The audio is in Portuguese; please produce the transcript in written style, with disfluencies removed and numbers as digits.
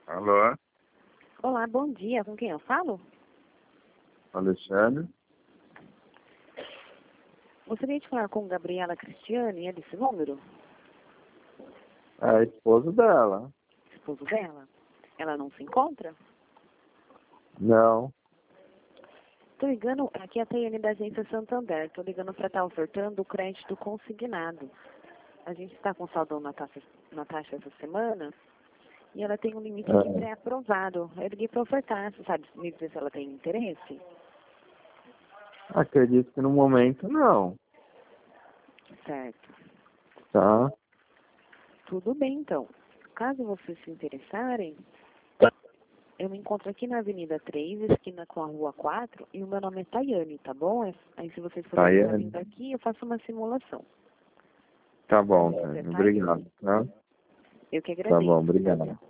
Alô, Olá, bom dia. Com quem eu falo? Alexandre? Gostaria de falar com Gabriela Cristiane, é desse número? É a esposa dela. Esposo dela. Ela não se encontra? Não. Tô ligando, aqui é a Tayane da agência Santander. Tô ligando para estar ofertando o crédito consignado. A gente está com saldão na taxa essa semana e ela tem um limite de pré-aprovado. Eu liguei para ofertar, você sabe me dizer se ela tem interesse? Acredito que no momento não. Certo. Tá? Tudo bem, então. Caso vocês se interessarem, eu me encontro aqui na Avenida 3, esquina com a Rua 4, e o meu nome é Tayane, tá bom? Aí se vocês puderem estar vindo aqui, eu faço uma simulação. Tá bom, tá. Obrigado, tá? Eu que Tá bom, agradeço. obrigado.